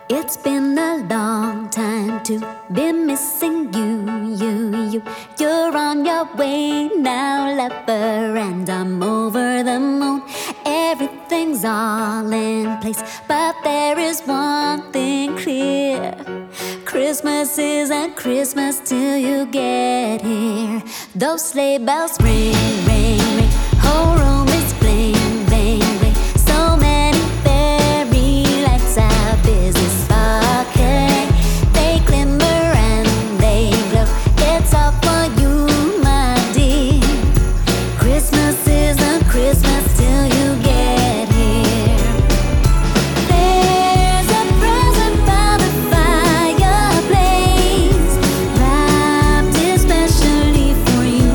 It's been a long time to be missing you. You're on your way now, lover, and I'm over the moon. Everything's all in place, but there is one thing clear. Christmas isn't Christmas till you get here. Those sleigh bells ring, ring, ring. Whole room is bling, bling, bling. So many fairy lights are busy sparkling. They glimmer and they glow. It's all for you, my dear. Christmas isn't Christmas till you get here. There's a present by the fireplace, wrapped especially for you.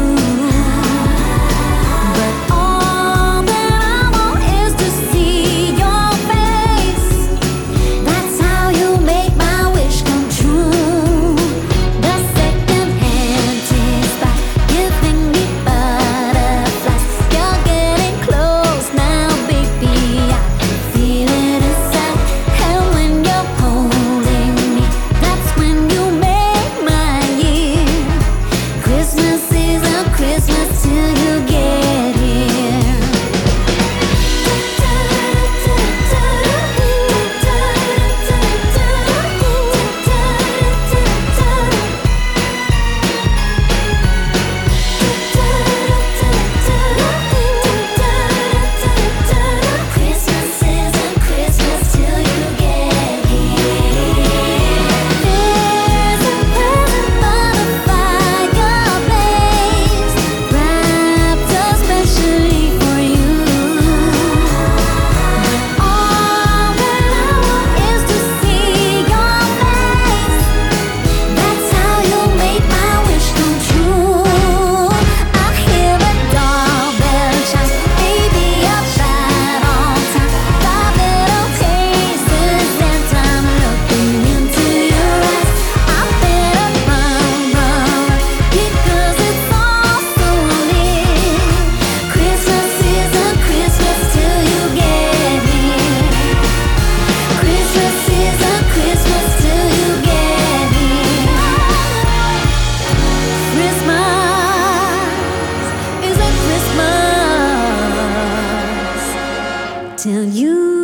But all that I want is to see your face. That's how you make my wish come true. The second-hand taste by giving me butterflies. You're getting close now, baby. I can feel it inside. And when you're holding me, that's when you make my year. Christmas isn't Christmas till you get here. Christmas isn't Christmas till you get here. There's a present by the fireplace, wrapped especially for you. All that I want is to see your face. That's how you make my wish come true. I hear a doorbell chime, baby, you're right on time. 5 little tastes and I'm looking into your eyes. I better run, run, because it's all so near. Christmas isn't Christmas till you get here. Christmas isn't Christmas till you get here. Christmas isn't Christmas till you